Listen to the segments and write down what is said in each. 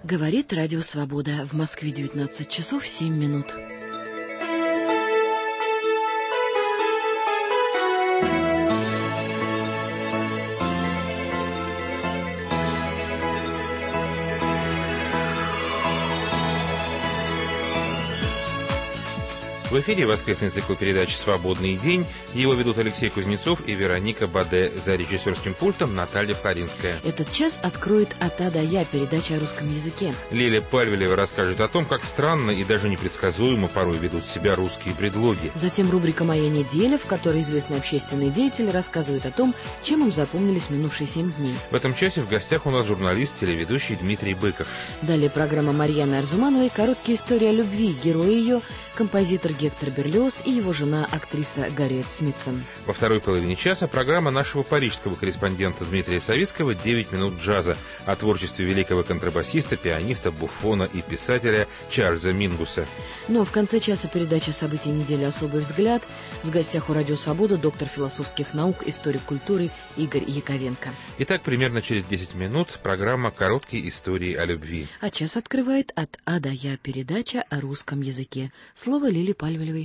Говорит Радио Свобода. В Москве 19 часов 7 минут. В эфире воскресный цикл передач «Свободный день». Его ведут Алексей Кузнецов и Вероника Баде. За режиссерским пультом Наталья Флоринская. Этот час откроет «От А до Я» передача о русском языке. Лиля Пальвелева расскажет о том, как странно и даже непредсказуемо порой ведут себя русские предлоги. Затем рубрика «Моя неделя», в которой известный общественный деятель рассказывает о том, чем им запомнились минувшие 7 дней. В этом часе в гостях у нас журналист, телеведущий Дмитрий Быков. Далее программа Марьяны Арзумановой «Короткие истории о любви». Герои ее – композитор Гектор Берлиоз и его жена, актриса Гарриет Смитсон. Во второй половине часа программа нашего парижского корреспондента Дмитрия Савицкого «9 минут джаза» о творчестве великого контрабасиста, пианиста, буффона и писателя Чарльза Мингуса. Но в конце часа передача «События недели. Особый взгляд». В гостях у Радио Свобода доктор философских наук, историк культуры Игорь Яковенко. Итак, примерно через 10 минут программа «Короткие истории о любви». А час открывает «От А до Я» передача о русском языке. Слово Лили Пальвелевой.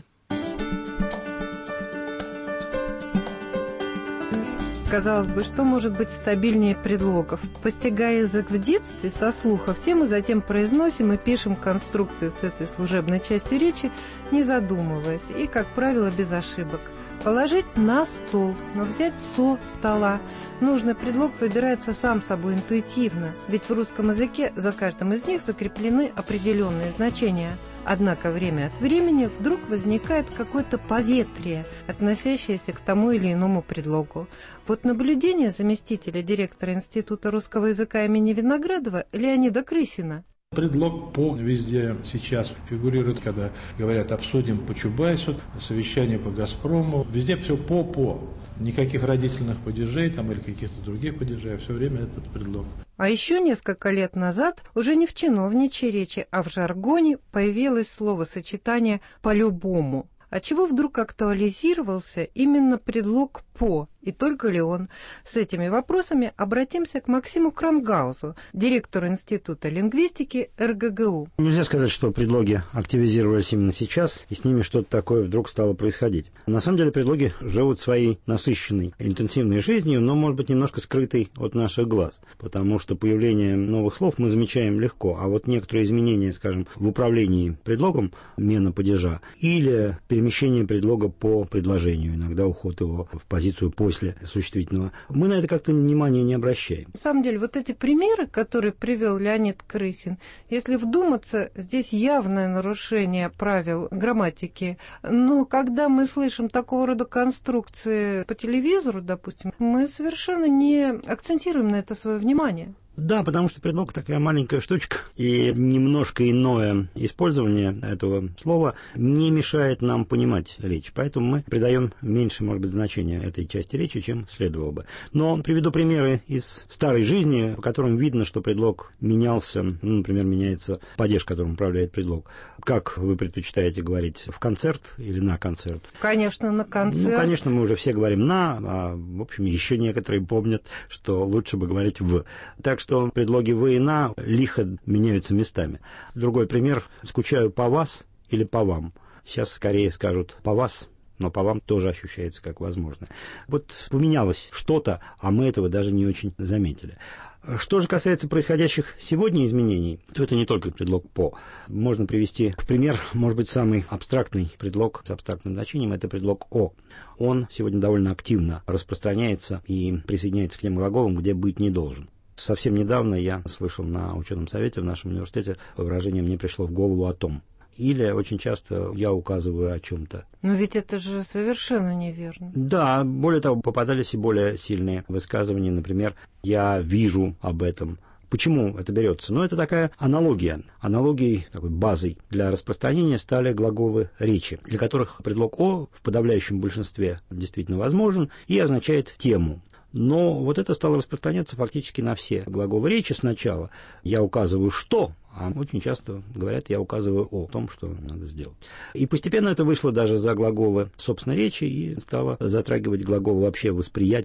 Казалось бы, что может быть стабильнее предлогов? Постигая язык в детстве, со слуха, все мы затем произносим и пишем конструкции с этой служебной частью речи, не задумываясь, и, как правило, без ошибок. Положить на стол, но взять со стола. Нужный предлог выбирается сам собой интуитивно, ведь в русском языке за каждым из них закреплены определенные значения. Однако время от времени вдруг возникает какое-то поветрие, относящееся к тому или иному предлогу. Вот наблюдение заместителя директора Института русского языка имени Виноградова Леонида Крысина. Предлог «по» везде сейчас фигурирует, когда говорят «обсудим по Чубайсу», «совещание по Газпрому». Везде все «по». Никаких родительных падежей там, или каких-то других падежей, а все время этот предлог. А еще несколько лет назад уже не в чиновничьей речи, а в жаргоне появилось словосочетание «по-любому». Отчего вдруг актуализировался именно предлог «по», и только ли он? С этими вопросами обратимся к Максиму Крангаузу, директору Института лингвистики РГГУ. Нельзя сказать, что предлоги активизировались именно сейчас, и с ними что-то такое вдруг стало происходить. На самом деле предлоги живут своей насыщенной, интенсивной жизнью, но, может быть, немножко скрытой от наших глаз, потому что появление новых слов мы замечаем легко, а вот некоторые изменения, скажем, в управлении предлогом, мена падежа, или перемещение предлога по предложению, иногда уход его в позицию после существительного, мы на это как-то внимания не обращаем. На самом деле, вот эти примеры, которые привел Леонид Крысин, если вдуматься, здесь явное нарушение правил грамматики. Но когда мы слышим такого рода конструкции по телевизору, допустим, мы совершенно не акцентируем на это свое внимание. Да, потому что предлог такая маленькая штучка, и немножко иное использование этого слова не мешает нам понимать речь. Поэтому мы придаем меньше, может быть, значения этой части речи, чем следовало бы. Но приведу примеры из старой жизни, в котором видно, что предлог менялся. Например, меняется падеж, которым управляет предлог. Как вы предпочитаете говорить, в концерт или на концерт? Конечно, на концерт. Ну, конечно, мы уже все говорим «на», а, в общем, еще некоторые помнят, что лучше бы говорить «в». Так что предлоги «вы» и «на» лихо меняются местами. Другой пример. «Скучаю по вас» или «по вам». Сейчас скорее скажут «по вас», но «по вам» тоже ощущается как возможно. Вот поменялось что-то, а мы этого даже не очень заметили. Что же касается происходящих сегодня изменений, то это не только предлог «по». Можно привести в пример, может быть, самый абстрактный предлог с абстрактным значением – это предлог «о». Он сегодня довольно активно распространяется и присоединяется к тем глаголам, где быть не должен. Совсем недавно я слышал на ученом совете в нашем университете выражение «мне пришло в голову о том». Или очень часто я указываю о чем-то. Но ведь это же совершенно неверно. Да, более того, попадались и более сильные высказывания. Например, «я вижу об этом». Почему это берется? Ну, это такая аналогия. Аналогией, такой базой для распространения стали глаголы речи, для которых предлог «о» в подавляющем большинстве действительно возможен и означает тему. Но вот это стало распространяться фактически на все глаголы речи сначала. Я указываю «что», а очень часто говорят «я указываю о том, что надо сделать». И постепенно это вышло даже за глаголы собственной речи и стало затрагивать глагол вообще восприятия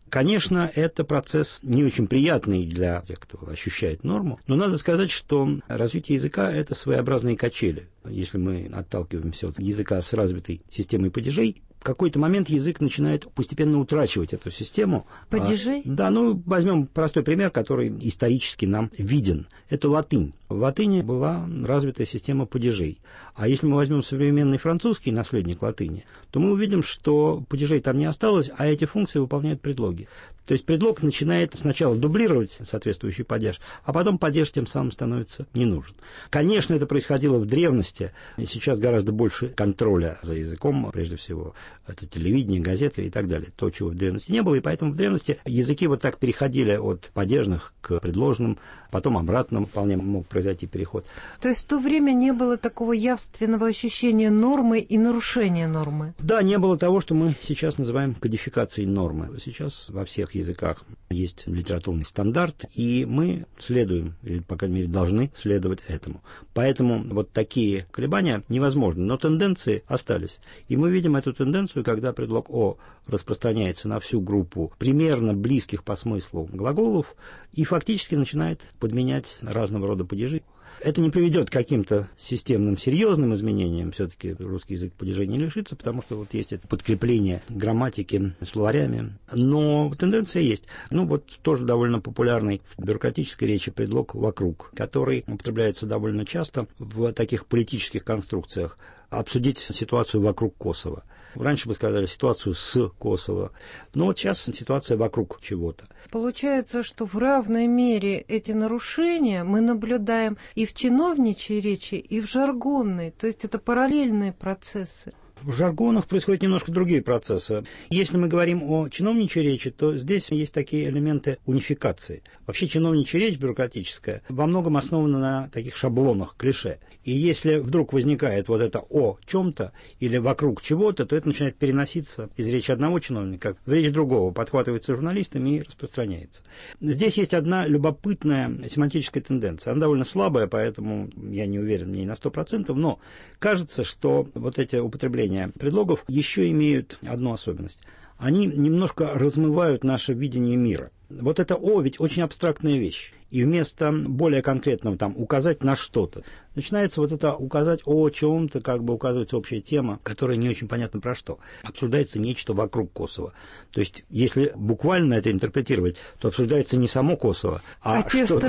Конечно, это процесс не очень приятный для тех, кто ощущает норму, но надо сказать, что развитие языка – это своеобразные качели. Если мы отталкиваемся от языка с развитой системой падежей, в какой-то момент язык начинает постепенно утрачивать эту систему. Падежей? Да, возьмем простой пример, который исторически нам виден. Это латынь. В латыни была развитая система падежей. А если мы возьмем современный французский наследник латыни, то мы увидим, что падежей там не осталось, а эти функции выполняют предлоги. То есть предлог начинает сначала дублировать соответствующий падеж, а потом падеж тем самым становится не нужен. Конечно, это происходило в древности, и сейчас гораздо больше контроля за языком, прежде всего, это телевидение, газеты и так далее. То, чего в древности не было, и поэтому в древности языки вот так переходили от падежных к предложным, потом обратно вполне мог произойти переход. То есть в то время не было такого явственного ощущения нормы и нарушения нормы? Да, не было того, что мы сейчас называем кодификацией нормы. Сейчас во всех языках есть литературный стандарт, и мы следуем, или, по крайней мере, должны следовать этому. Поэтому вот такие колебания невозможны, но тенденции остались. И мы видим эту тенденцию, когда предлог «о» распространяется на всю группу примерно близких по смыслу глаголов и фактически начинает подменять разного рода падежи. Это не приведет к каким-то системным, серьезным изменениям. Все-таки русский язык падежей не лишится, потому что вот есть это подкрепление грамматики словарями. Но тенденция есть. Тоже довольно популярный в бюрократической речи предлог «вокруг», который употребляется довольно часто в таких политических конструкциях. Обсудить ситуацию вокруг Косово. Раньше бы сказали ситуацию с Косово, но вот сейчас ситуация вокруг чего-то. Получается, что в равной мере эти нарушения мы наблюдаем и в чиновничьей речи, и в жаргонной, то есть это параллельные процессы. В жаргонах происходят немножко другие процессы. Если мы говорим о чиновничьей речи, то здесь есть такие элементы унификации. Вообще чиновничья речь бюрократическая во многом основана на таких шаблонах, клише. И если вдруг возникает вот это «о чем-то» или «вокруг чего-то», то это начинает переноситься из речи одного чиновника в речь другого, подхватывается журналистами и распространяется. Здесь есть одна любопытная семантическая тенденция. Она довольно слабая, поэтому я не уверен в ней на 100%, но кажется, что вот эти употребления предлогов еще имеют одну особенность. Они немножко размывают наше видение мира. Вот это «о» ведь очень абстрактная вещь. И вместо более конкретного указать на что-то, начинается вот это указать о чем-то, указывается общая тема, которая не очень понятна про что. Обсуждается нечто вокруг Косово. То есть, если буквально это интерпретировать, то обсуждается не само Косово, а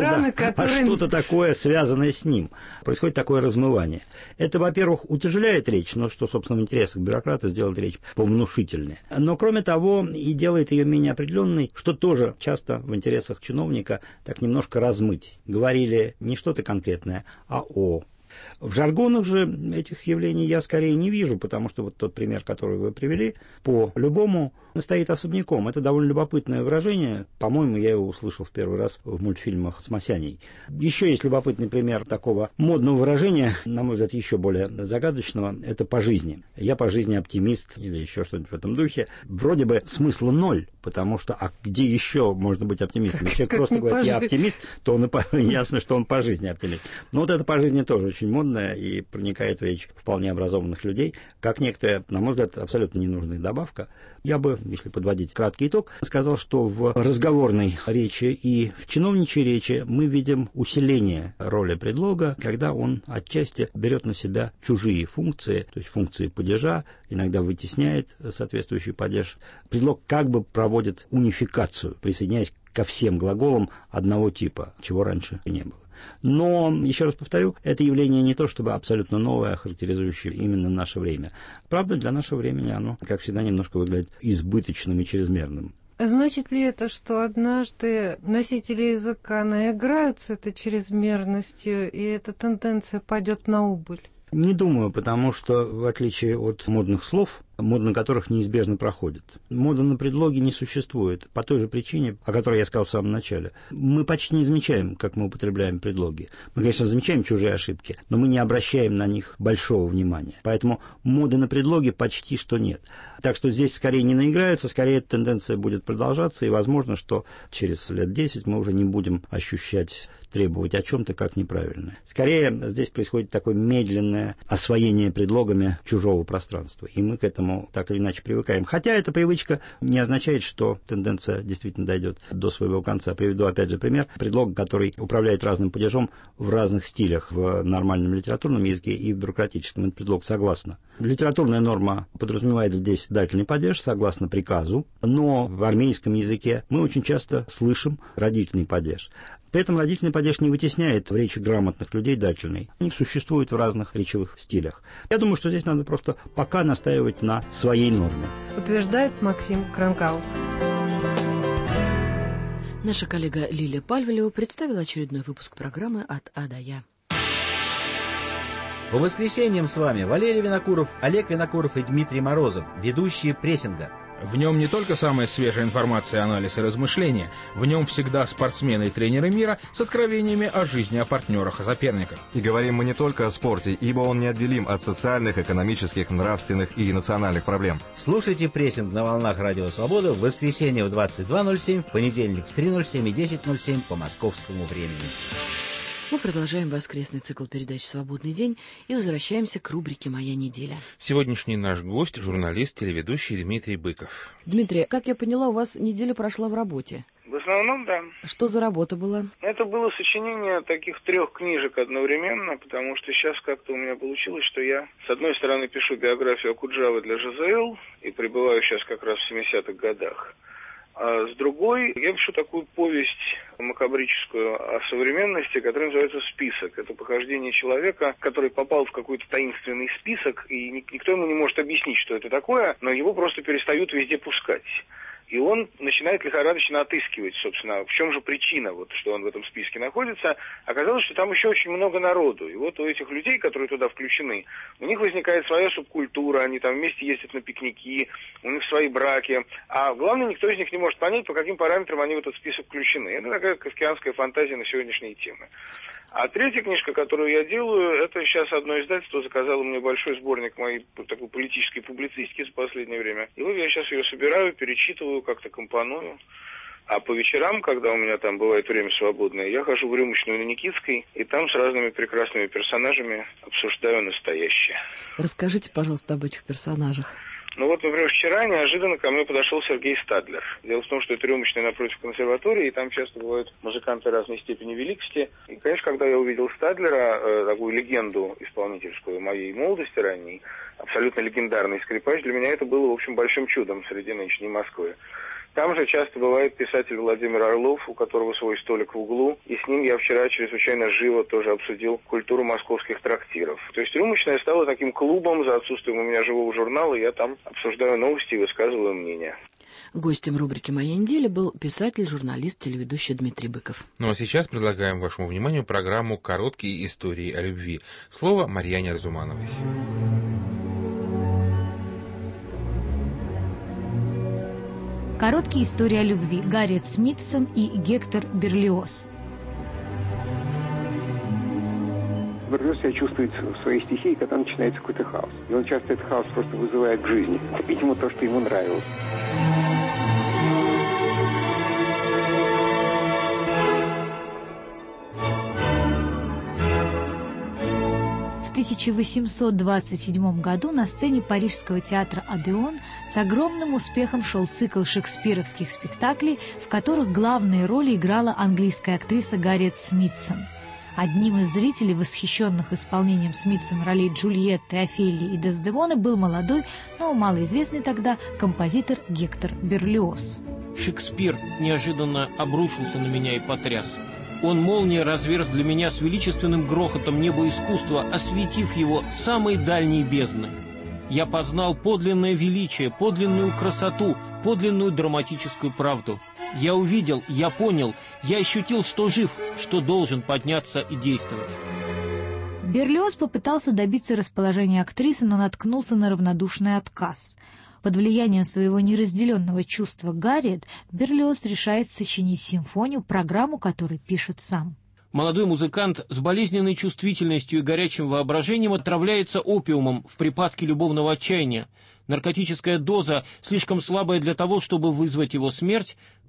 что-то такое, связанное с ним. Происходит такое размывание. Это, во-первых, утяжеляет речь, но что, собственно, в интересах бюрократа сделать речь повнушительнее. Но, кроме того, и делает ее менее определенной, что тоже часто в интересах чиновника так немножко размыть. Говорили не что-то конкретное, а «о». В жаргонах же этих явлений я скорее не вижу, потому что вот тот пример, который вы привели, по-любому стоит особняком. Это довольно любопытное выражение. По-моему, я его услышал в первый раз в мультфильмах с Масяней. Еще есть любопытный пример такого модного выражения, на мой взгляд, еще более загадочного. Это «по жизни». Я по жизни оптимист или еще что-нибудь в этом духе. Вроде бы смысла ноль, потому что где еще можно быть оптимистом? Если человек просто говорит «я оптимист», то ясно, что он по жизни оптимист. Но вот это «по жизни» тоже очень модное и проникает в речь вполне образованных людей, как некоторая, на мой взгляд, абсолютно ненужная добавка. Я бы, если подводить краткий итог, сказал, что в разговорной речи и в чиновничьей речи мы видим усиление роли предлога, когда он отчасти берет на себя чужие функции, то есть функции падежа, иногда вытесняет соответствующий падеж. Предлог проводит унификацию, присоединяясь ко всем глаголам одного типа, чего раньше не было. Но, еще раз повторю, это явление не то чтобы абсолютно новое, характеризующее именно наше время. Правда, для нашего времени оно, как всегда, немножко выглядит избыточным и чрезмерным. Значит ли это, что однажды носители языка наиграются этой чрезмерностью, и эта тенденция пойдет на убыль? Не думаю, потому что, в отличие от модных слов, мода на которых неизбежно проходит, мода на предлоги не существует по той же причине, о которой я сказал в самом начале. Мы почти не замечаем, как мы употребляем предлоги. Мы, конечно, замечаем чужие ошибки, но мы не обращаем на них большого внимания. Поэтому моды на предлоги почти что нет. Так что здесь скорее не наиграются, скорее эта тенденция будет продолжаться, и возможно, что через лет 10 мы уже не будем ощущать требовать о чем-то как неправильное. Скорее, здесь происходит такое медленное освоение предлогами чужого пространства, и мы к этому так или иначе привыкаем. Хотя эта привычка не означает, что тенденция действительно дойдет до своего конца. Приведу опять же пример. Предлог, который управляет разным падежом в разных стилях в нормальном литературном языке и в бюрократическом. Это предлог «согласно». Литературная норма подразумевает здесь дательный падеж согласно приказу, но в армейском языке мы очень часто слышим родительный падеж. При этом родительный падеж не вытесняет в речи грамотных людей дательный. Они существуют в разных речевых стилях. Я думаю, что здесь надо просто пока настаивать на своей норме. Утверждает Максим Кранкаус. Наша коллега Лилия Пальвалева представила очередной выпуск программы «От А до Я». По воскресеньям с вами Валерий Винокуров, Олег Винокуров и Дмитрий Морозов, ведущие прессинга. В нем не только самая свежая информация, анализ и размышления, в нем всегда спортсмены и тренеры мира с откровениями о жизни, о партнерах, о соперниках. И говорим мы не только о спорте, ибо он неотделим от социальных, экономических, нравственных и национальных проблем. Слушайте прессинг на волнах Радио Свобода в воскресенье в 22:07, в понедельник в 3:07 и 10:07 по московскому времени. Мы продолжаем воскресный цикл передач «Свободный день» и возвращаемся к рубрике «Моя неделя». Сегодняшний наш гость – журналист, телеведущий Дмитрий Быков. Дмитрий, как я поняла, у вас неделя прошла в работе. В основном, да. Что за работа была? Это было сочинение таких 3 книжек одновременно, потому что сейчас как-то у меня получилось, что я, с одной стороны, пишу биографию Окуджавы для ЖЗЛ, и пребываю сейчас как раз в 70-х годах. А с другой, я пишу такую повесть макабрическую о современности, которая называется «Список». Это похождение человека, который попал в какой-то таинственный список, и никто ему не может объяснить, что это такое, но его просто перестают везде пускать. И он начинает лихорадочно отыскивать, собственно, в чем же причина, вот, что он в этом списке находится. Оказалось, что там еще очень много народу. И вот у этих людей, которые туда включены, у них возникает своя субкультура, они там вместе ездят на пикники, у них свои браки. А главное, никто из них не может понять, по каким параметрам они в этот список включены. Это такая кафкианская фантазия на сегодняшние темы. А третья книжка, которую я делаю, это сейчас одно издательство заказало мне большой сборник моей такой политической публицистики за последнее время. И вот я сейчас ее собираю, перечитываю, как-то компоную. А по вечерам, когда у меня там бывает время свободное, я хожу в рюмочную на Никитской, и там с разными прекрасными персонажами обсуждаю настоящее. Расскажите, пожалуйста, об этих персонажах. Ну вот, например, вчера неожиданно ко мне подошел Сергей Стадлер. Дело в том, что это рюмочная напротив консерватории, и там часто бывают музыканты разной степени великости. И, конечно, когда я увидел Стадлера, такую легенду исполнительскую моей молодости ранней, абсолютно легендарный скрипач, для меня это было, в общем, большим чудом среди нынешней Москвы. Там же часто бывает писатель Владимир Орлов, у которого свой столик в углу, и с ним я вчера чрезвычайно живо тоже обсудил культуру московских трактиров. То есть рюмочная стала таким клубом, за отсутствием у меня живого журнала, и я там обсуждаю новости и высказываю мнение. Гостем рубрики «Моя неделя» был писатель, журналист, телеведущий Дмитрий Быков. Ну а сейчас предлагаем вашему вниманию программу «Короткие истории о любви». Слово Марьяне Разумановой. Короткие истории о любви. Гарриет Смитсон и Гектор Берлиоз. Берлиоз себя чувствует в своей стихии, когда начинается какой-то хаос. И он часто этот хаос просто вызывает к жизни. Видимо, то, что ему нравилось. В 1827 году на сцене Парижского театра «Одеон» с огромным успехом шел цикл шекспировских спектаклей, в которых главные роли играла английская актриса Гарриет Смитсон. Одним из зрителей, восхищенных исполнением Смитсон ролей Джульетты, Офелии и Дездемоны, был молодой, но малоизвестный тогда композитор Гектор Берлиоз. Шекспир неожиданно обрушился на меня и потряс. Он молнией разверз для меня с величественным грохотом небо искусства, осветив его самой дальней бездны. Я познал подлинное величие, подлинную красоту, подлинную драматическую правду. Я увидел, я понял, я ощутил, что жив, что должен подняться и действовать. Берлиоз попытался добиться расположения актрисы, но наткнулся на равнодушный отказ. Под влиянием своего неразделенного чувства Гарриет Берлиоз решает сочинить симфонию, программу которой пишет сам. Молодой музыкант с болезненной чувствительностью и горячим воображением отравляется опиумом в припадке любовного отчаяния. Наркотическая доза, слишком слабая для того, чтобы вызвать его смерть,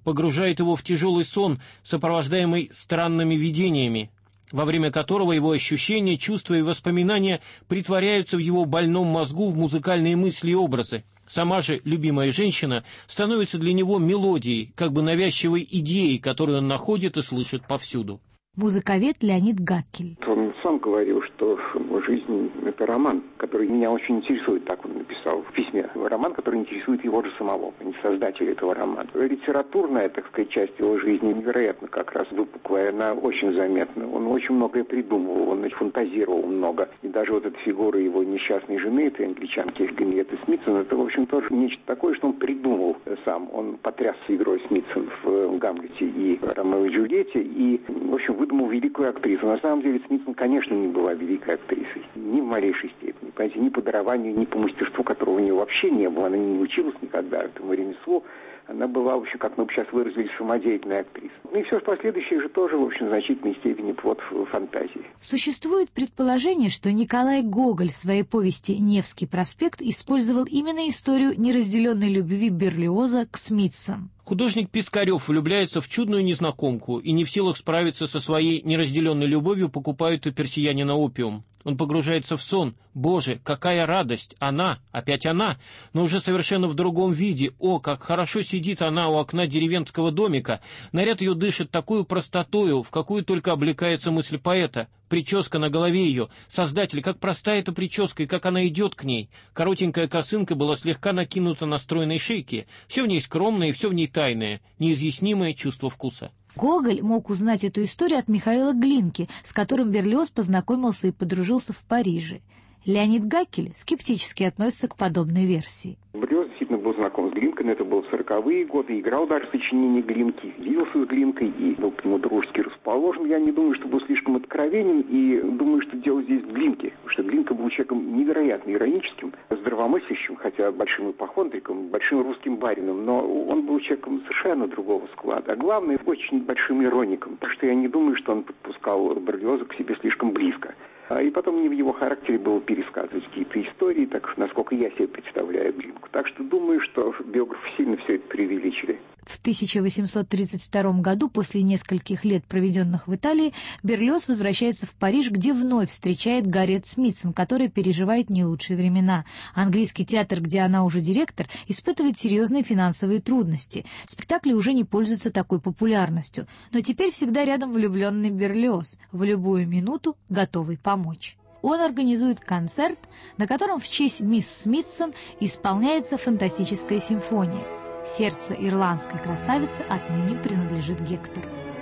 погружает его в тяжелый сон, сопровождаемый странными видениями, во время которого его ощущения, чувства и воспоминания притворяются в его больном мозгу в музыкальные мысли и образы. Сама же любимая женщина становится для него мелодией, как бы навязчивой идеей, которую он находит и слышит повсюду. Музыковед Леонид Гаккель. Он сам говорил, что жизнь – это роман, который меня очень интересует, так он написал в письме. Роман, который интересует его же самого, а не создателя этого романа. Литературная, так сказать, часть его жизни невероятно как раз выпуклая, она очень заметна. Он очень многое придумывал, он фантазировал много. И даже вот эта фигура его несчастной жены, этой англичанки Генриетты Смитсон, это, в общем, тоже нечто такое, что он придумал сам. Он потрясся игрой Смитсон в «Гамлете» и «Ромео и Джульетте», и, в общем, выдумал великую актрису. На самом деле Смитсон, конечно, не была великой актрисой. Ни в малейшей степени. Понимаете, ни по дарованию, ни по мастерству, которого у нее вообще не было. Она не училась никогда этому ремеслу. Она была, в общем, как мы сейчас выразились, самодеятельная актриса. Ну и все последующее же тоже, в общем, в значительной степени плод фантазии. Существует предположение, что Николай Гоголь в своей повести «Невский проспект» использовал именно историю неразделенной любви Берлиоза к Смитсон. Художник Пискарев влюбляется в чудную незнакомку и не в силах справиться со своей неразделенной любовью, покупает у персиянина опиум. Он погружается в сон. Боже, какая радость! Она, опять она, но уже совершенно в другом виде. О, как хорошо сидит она у окна деревенского домика. Наряд ее дышит такую простотою, в какую только облекается мысль поэта. Прическа на голове ее. Создатель, как проста эта прическа и как она идет к ней. Коротенькая косынка была слегка накинута на стройной шейке. Все в ней скромное и все в ней тайное. Неизъяснимое чувство вкуса. Гоголь мог узнать эту историю от Михаила Глинки, с которым Берлиоз познакомился и подружился в Париже. Леонид Гаккель скептически относится к подобной версии. Берлиоз действительно был знаком с Глинкой, но это было в 40-е годы, играл даже в сочинении Глинки, виделся с Глинкой и был к нему дружески расположен. Я не думаю, что был слишком откровенен, и думаю, что дело здесь в Глинке, потому что Глинка был человеком невероятно ироническим, здравомыслящим, хотя большим ипохондриком, большим русским барином, но он был человеком совершенно другого склада, а главное, очень большим ироником, так что я не думаю, что он подпускал Берлиоза к себе слишком близко. И потом не в его характере было пересказывать какие-то истории, так насколько я себе представляю Глинку. Так что думаю, что биографы сильно все это преувеличили. В 1832 году, после нескольких лет, проведенных в Италии, Берлиоз возвращается в Париж, где вновь встречает Гарриет Смитсон, которая переживает не лучшие времена. Английский театр, где она уже директор, испытывает серьезные финансовые трудности. Спектакли уже не пользуются такой популярностью. Но теперь всегда рядом влюбленный Берлиоз, в любую минуту готовый помочь. Он организует концерт, на котором в честь мисс Смитсон исполняется фантастическая симфония. Сердце ирландской красавицы отныне принадлежит Гектору.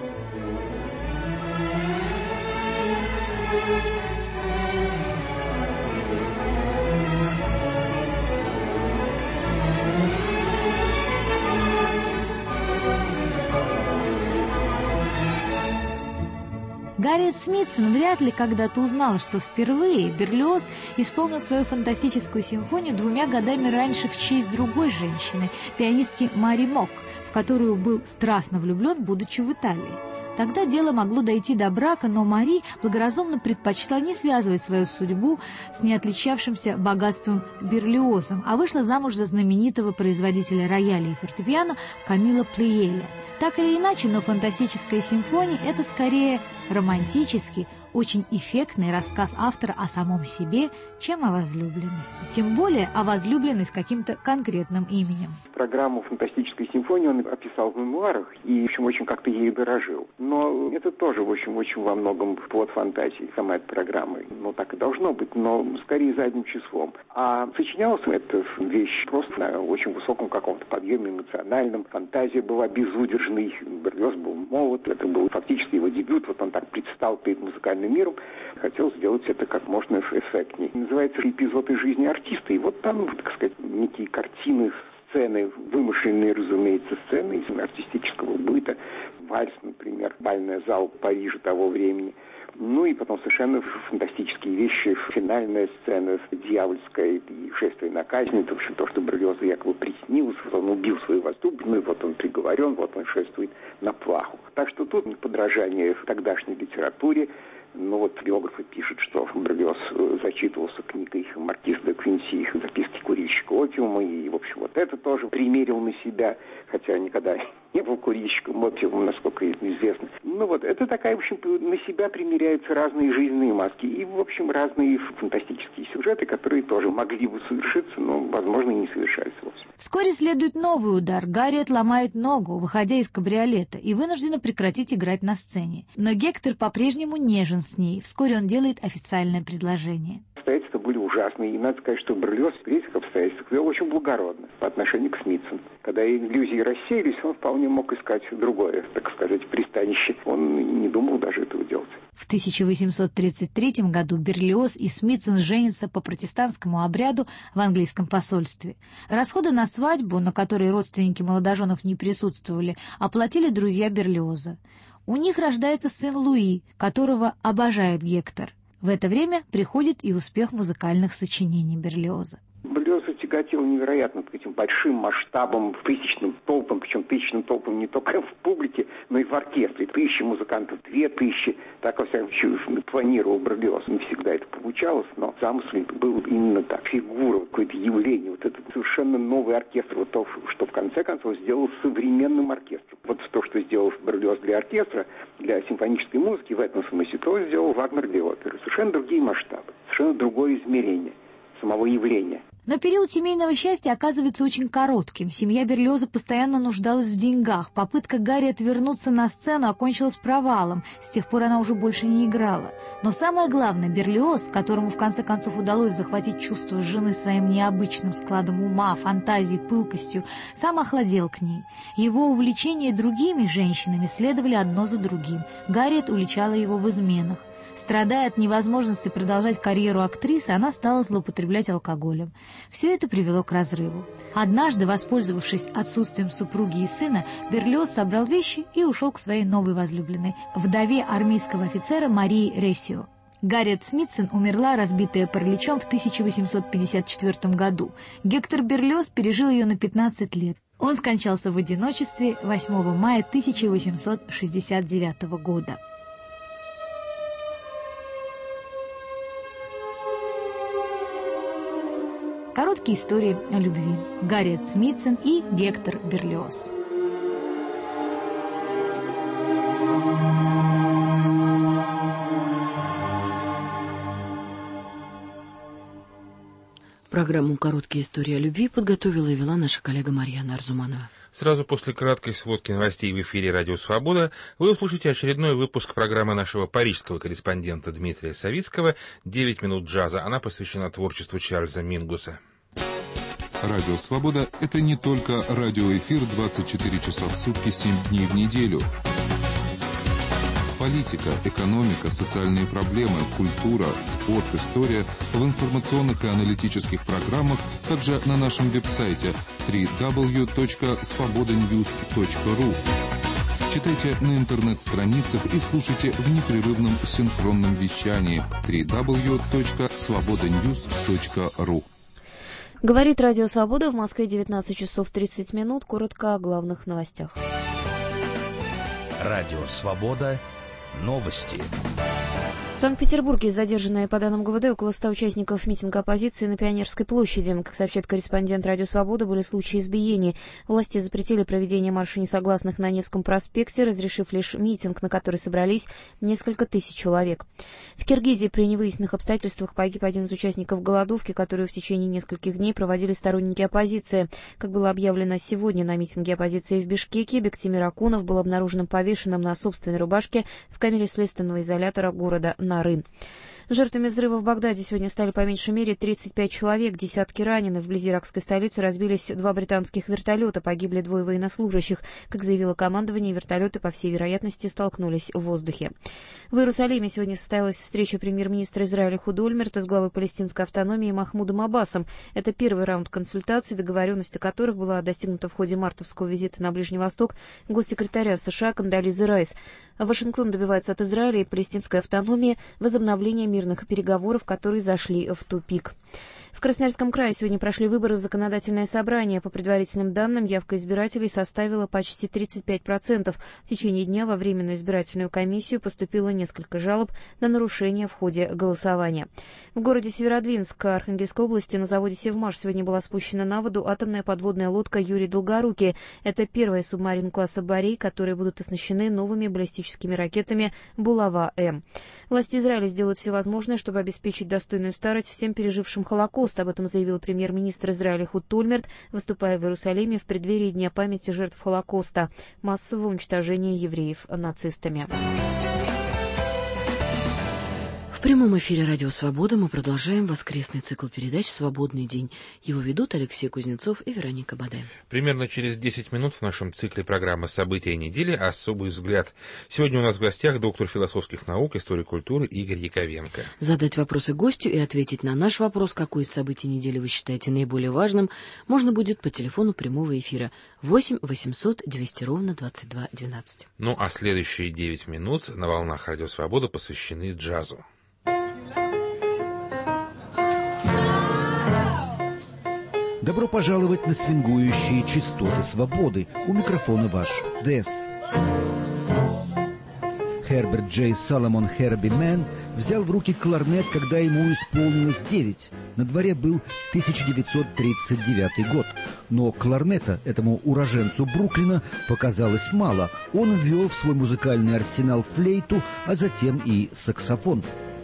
Гарриет Смитсон вряд ли когда-то узнала, что впервые Берлиоз исполнил свою фантастическую симфонию 2 годами раньше в честь другой женщины, пианистки Мари Мок, в которую был страстно влюблен, будучи в Италии. Тогда дело могло дойти до брака, но Мари благоразумно предпочла не связывать свою судьбу с неотличавшимся богатством Берлиозом, а вышла замуж за знаменитого производителя рояля и фортепиано Камилла Плиеля. Так или иначе, но фантастическая симфония – это скорее романтический, очень эффектный рассказ автора о самом себе, чем о возлюбленной. Тем более о возлюбленной с каким-то конкретным именем. Программу «Фантастической симфонии» он описал в мемуарах и, в общем, очень как-то ею дорожил. Но это тоже, в общем, очень во многом плод фантазии, сама эта программа. Ну, так и должно быть, но скорее задним числом. А сочинялась эта вещь просто на очень высоком каком-то подъеме эмоциональном. Фантазия была безудержной. Берлиоз был молод. Это был фактически его дебют. Вот он так предстал перед музыкальным миром. Хотел сделать это как можно эффектнее. Называется «Эпизод из жизни артиста». И вот там, так сказать, некие картины, сцены, вымышленные, разумеется, сцены из артистического быта. Вальс, например, бальный зал Парижа того времени. Ну и потом совершенно фантастические вещи. Финальная сцена дьявольская и шествие на казнь. В общем, то, что Берлиозу якобы приснилось. Вот он убил свою возлюбленную, вот он приговорен, вот он шествует на плаху. Так что тут подражание в тогдашней литературе. Ну вот биографы пишут, что Берлиоз зачитывался книгой Маркиз де Квинси «Записки курильщика опиума», и, в общем, вот это тоже примерил на себя, хотя никогда не был курильщиком опиума, насколько известно. Ну вот, это такая, в общем, на себя примеряются разные жизненные маски и, в общем, разные фантастические сюжеты, которые тоже могли бы совершиться, но, возможно, и не совершались вовсе. Вскоре следует новый удар. Гарриет ломает ногу, выходя из кабриолета, и вынуждена прекратить играть на сцене. Но Гектор по-прежнему нежен с ней. Вскоре он делает официальное предложение. Обстоятельства были ужасные, и надо сказать, что Берлиоз при этих обстоятельствах вел очень благородно по отношению к Смитсону. Когда иллюзии рассеялись, он вполне мог искать другое, так сказать, пристанище. Он не думал даже этого делать. В 1833 году Берлиоз и Смитсон женятся по протестантскому обряду в английском посольстве. Расходы на свадьбу, на которой родственники молодоженов не присутствовали, оплатили друзья Берлиоза. У них рождается сын Луи, которого обожает Гектор. В это время приходит и успех музыкальных сочинений Берлиоза. Берлиоз тяготел невероятно к этим большим масштабам, тысячным толпам, причем тысячным толпам не только в публике, но и в оркестре. 1000 музыкантов, 2000, так, во всяком случае, планировал Берлиоз. Не всегда это получалось, но замысел был именно так. Фигура, какое-то явление, вот этот совершенно новый оркестр, вот то, что в конце концов сделал современным оркестром. Вот то, что сделал Берлиоз для оркестра, для симфонической музыки, в этом смысле, то сделал Вагнер для оперы. Совершенно другие масштабы, совершенно другое измерение самого явления. Но период семейного счастья оказывается очень коротким. Семья Берлиоза постоянно нуждалась в деньгах. Попытка Гарриет вернуться на сцену окончилась провалом. С тех пор она уже больше не играла. Но самое главное, Берлиоз, которому в конце концов удалось захватить чувство жены своим необычным складом ума, фантазией, пылкостью, сам охладел к ней. Его увлечения другими женщинами следовали одно за другим. Гарриет уличала его в изменах. Страдая от невозможности продолжать карьеру актрисы, она стала злоупотреблять алкоголем. Все это привело к разрыву. Однажды, воспользовавшись отсутствием супруги и сына, Берлиоз собрал вещи и ушел к своей новой возлюбленной, вдове армейского офицера Марии Рессио. Гарриет Смитсон умерла, разбитая параличом, в 1854 году. Гектор Берлиоз пережил ее на 15 лет. Он скончался в одиночестве 8 мая 1869 года. Короткие истории о любви. Гарриет Смитсон и Гектор Берлиоз. Программу «Короткие истории о любви» подготовила и вела наша коллега Марьяна Арзуманова. Сразу после краткой сводки новостей в эфире «Радио Свобода» вы услышите очередной выпуск программы нашего парижского корреспондента Дмитрия Савицкого «9 минут джаза». Она посвящена творчеству Чарльза Мингуса. Радио «Свобода» — это не только радиоэфир 24 часа в сутки, 7 дней в неделю. Политика, экономика, социальные проблемы, культура, спорт, история в информационных и аналитических программах, также на нашем веб-сайте www.svobodanews.ru. Читайте на интернет-страницах и слушайте в непрерывном синхронном вещании www.svobodanews.ru. Говорит Радио Свобода, в Москве 19 часов 30 минут. Коротко о главных новостях. Радио Свобода. Новости. В Санкт-Петербурге задержаны, по данным ГУВД, около 100 участников митинга оппозиции на Пионерской площади. Как сообщает корреспондент «Радио Свобода», были случаи избиений. Власти запретили проведение марша несогласных на Невском проспекте, разрешив лишь митинг, на который собрались несколько тысяч человек. В Киргизии при невыясненных обстоятельствах погиб один из участников голодовки, которую в течение нескольких дней проводили сторонники оппозиции. Как было объявлено сегодня на митинге оппозиции в Бишкеке, Бектимир Акунов был обнаружен повешенным на собственной рубашке в камере следственного изолятора города Нарын. Жертвами взрыва в Багдаде сегодня стали по меньшей мере 35 человек, десятки ранены. Вблизи иракской столицы разбились 2 британских вертолета, погибли 2 военнослужащих. Как заявило командование, вертолеты, по всей вероятности, столкнулись в воздухе. В Иерусалиме сегодня состоялась встреча премьер-министра Израиля Эхуда Ольмерта с главой палестинской автономии Махмудом Аббасом. Это первый раунд консультаций, договоренность о которых была достигнута в ходе мартовского визита на Ближний Восток госсекретаря США Кондолизы Райс. Вашингтон добивается от Израиля и палестинской автономии возобновления мирных переговоров, которые зашли в тупик. В Красноярском крае сегодня прошли выборы в законодательное собрание. По предварительным данным, явка избирателей составила почти 35%. В течение дня во Временную избирательную комиссию поступило несколько жалоб на нарушения в ходе голосования. В городе Северодвинск Архангельской области на заводе «Севмаш» сегодня была спущена на воду атомная подводная лодка «Юрий Долгорукий». Это первая субмарина класса «Борей», которые будут оснащены новыми баллистическими ракетами «Булава-М». Власти Израиля сделают все возможное, чтобы обеспечить достойную старость всем пережившим Холокост. Об этом заявил премьер-министр Израиля Эхуд Ольмерт, выступая в Иерусалиме в преддверии Дня памяти жертв Холокоста, массового уничтожения евреев нацистами. В прямом эфире «Радио Свобода» мы продолжаем воскресный цикл передач «Свободный день». Его ведут Алексей Кузнецов и Вероника Бадай. Примерно через 10 минут в нашем цикле программы «События недели. Особый взгляд». Сегодня у нас в гостях доктор философских наук, историк культуры Игорь Яковенко. Задать вопросы гостю и ответить на наш вопрос, какое из событий недели вы считаете наиболее важным, можно будет по телефону прямого эфира 8 800 200 ровно 22 12. Ну а следующие 9 минут на волнах «Радио Свобода» посвящены джазу. Добро пожаловать на свингующие частоты свободы. У микрофона ваш ДС. Херберт Джей Соломон Херби Мэн взял в руки кларнет, когда ему исполнилось 9. На дворе был 1939 год. Но кларнета этому уроженцу Бруклина показалось мало. Он ввел в свой музыкальный арсенал флейту, а затем и саксофон.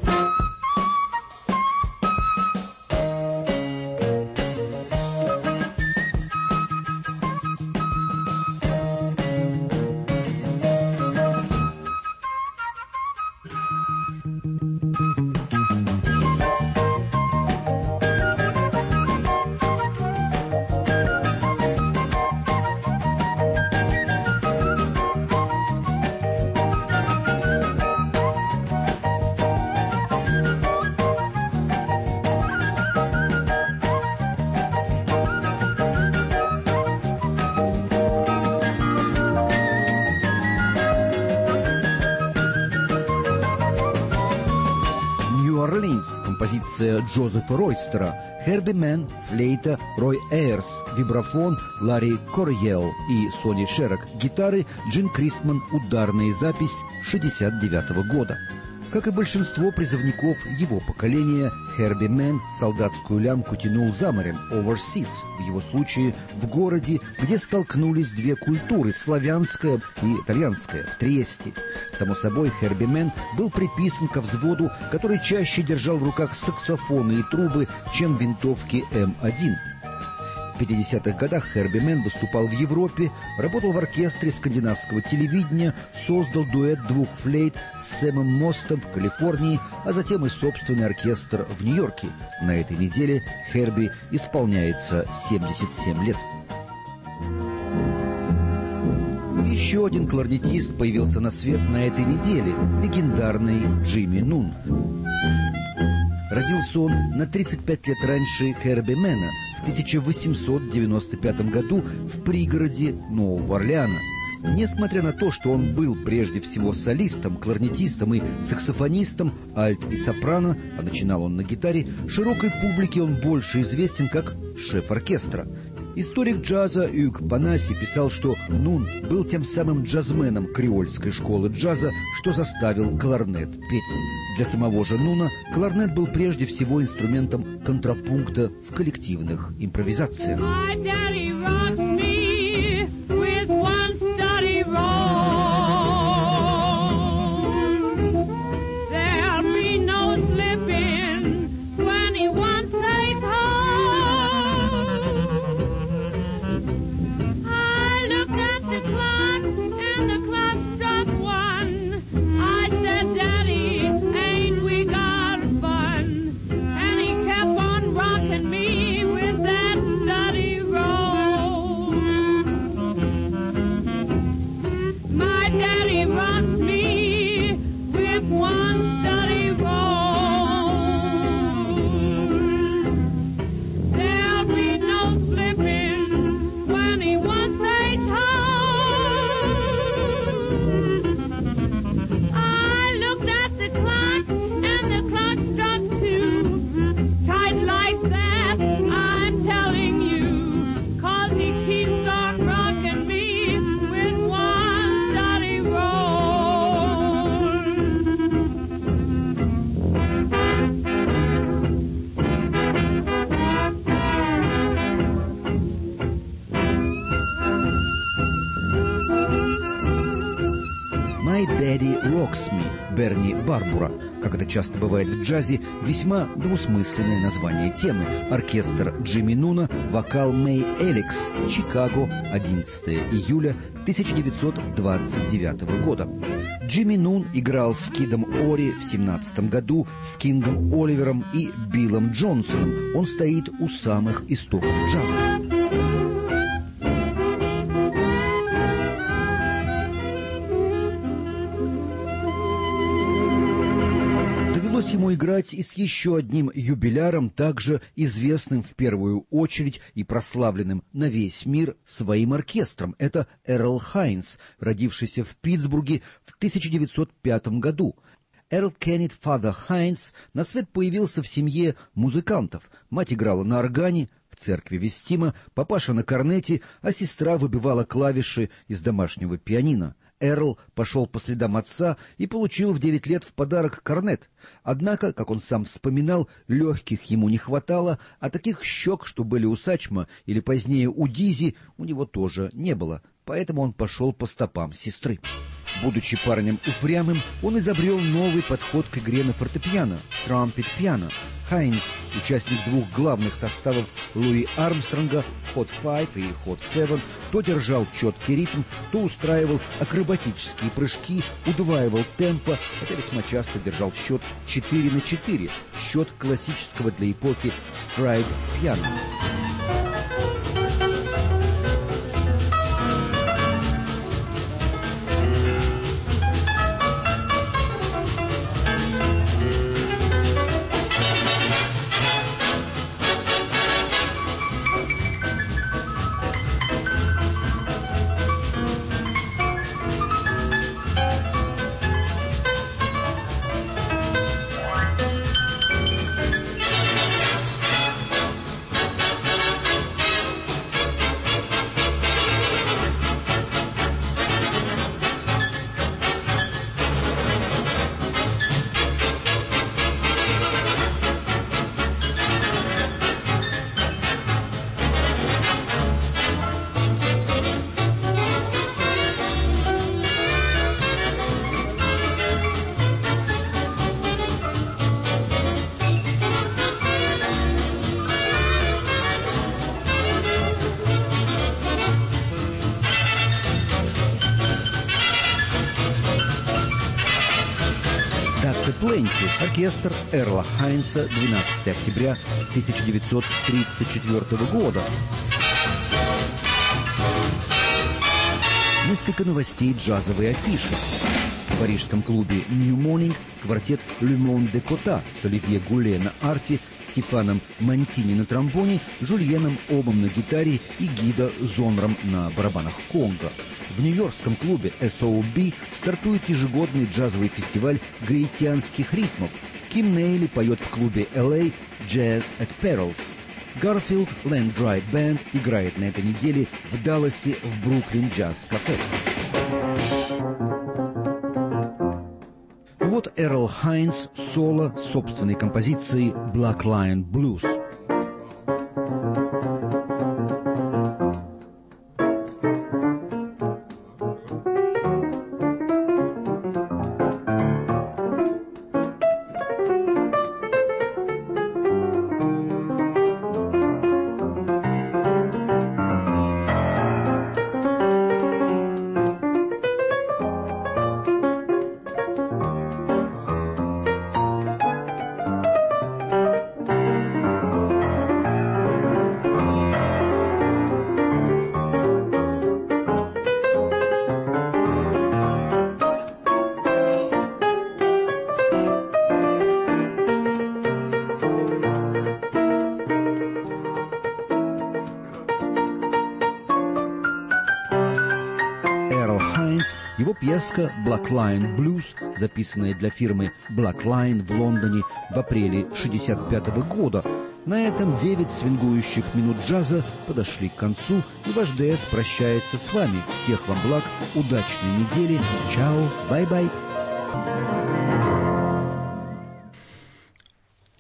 Композиция Джозефа Ройстера, Херби Мэн, флейта, Рой Эйрс, вибрафон, Ларри Корьелл и Сони Шерок, гитары, Джин Кристман, ударная запись 1969 года. Как и большинство призывников его поколения, Херби Мэн солдатскую лямку тянул за морем, overseas, в его случае в городе, где столкнулись две культуры, славянская и итальянская, в Триесте. Само собой, Херби Мэн был приписан ко взводу, который чаще держал в руках саксофоны и трубы, чем винтовки М1. В 50-х годах Херби Мэн выступал в Европе, работал в оркестре скандинавского телевидения, создал дуэт двух флейт с Сэмом Мостом в Калифорнии, а затем и собственный оркестр в Нью-Йорке. На этой неделе Херби исполняется 77 лет. Еще один кларнетист появился на свет на этой неделе – легендарный Джимми Нун. Родился он на 35 лет раньше Херби Мэна, в 1895 году в пригороде Нового Орлеана. Несмотря на то, что он был прежде всего солистом, кларнетистом и саксофонистом, альт и сопрано, а начинал он на гитаре, широкой публике он больше известен как шеф оркестра. Историк джаза Юг Панаси писал, что Нун был тем самым джазменом креольской школы джаза, что заставил кларнет петь. Для самого же Нуна кларнет был прежде всего инструментом контрапункта в коллективных импровизациях. And he kept on rocking me with that study roll. Rocks Me Берни Барбура. Как это часто бывает в джазе, весьма двусмысленное название темы. Оркестр Джимми Нуна, вокал Мэй Эликс, Чикаго, 11 июля 1929 года. Джимми Нун играл с Кидом Ори в 1917 году, с Кингом Оливером и Биллом Джонсоном. Он стоит у самых истоков джаза. Довелось ему играть и с еще одним юбиляром, также известным в первую очередь и прославленным на весь мир своим оркестром. Это Эрл Хайнс, родившийся в Питтсбурге в 1905 году. Эрл Кеннет Фадер Хайнс на свет появился в семье музыкантов. Мать играла на органе в церкви Вестима, папаша на корнете, а сестра выбивала клавиши из домашнего пианино. Эрл пошел по следам отца и получил в 9 лет в подарок корнет. Однако, как он сам вспоминал, легких ему не хватало, а таких щек, что были у Сачма или позднее у Дизи, у него тоже не было. Поэтому он пошел по стопам сестры. Будучи парнем упрямым, он изобрел новый подход к игре на фортепиано – трампет-пиано. Хайнс, участник двух главных составов Луи Армстронга, Hot 5 и Hot 7, то держал четкий ритм, то устраивал акробатические прыжки, удваивал темпо, хотя весьма часто держал счет 4/4, счет классического для эпохи страйд-пиано. Пленти, оркестр Эрла Хайнса, 12 октября 1934 года. Несколько новостей джазовой афиши. В парижском клубе New Morning квартет Le Monde de Cotta с Оливье Гуле на арфе, Стефаном Мантини на тромбоне, Жульеном Обом на гитаре и Гидо Зонром на барабанах конго. В нью-йоркском клубе SOB стартует ежегодный джазовый фестиваль гаитянских ритмов. Ким Нейли поет в клубе LA Jazz at Perils. Garfield Land Dry Band играет на этой неделе в Далласе в Бруклин Джаз Кафе. Вот Эрл Хайнс соло собственной композиции Black Lion Blues. Его пьеска «Black Lion Blues», записанная для фирмы Black Lion в Лондоне в апреле 1965 года. На этом 9 свингующих минут джаза подошли к концу, и ваш ДС прощается с вами. Всех вам благ, удачной недели. Чао, бай-бай.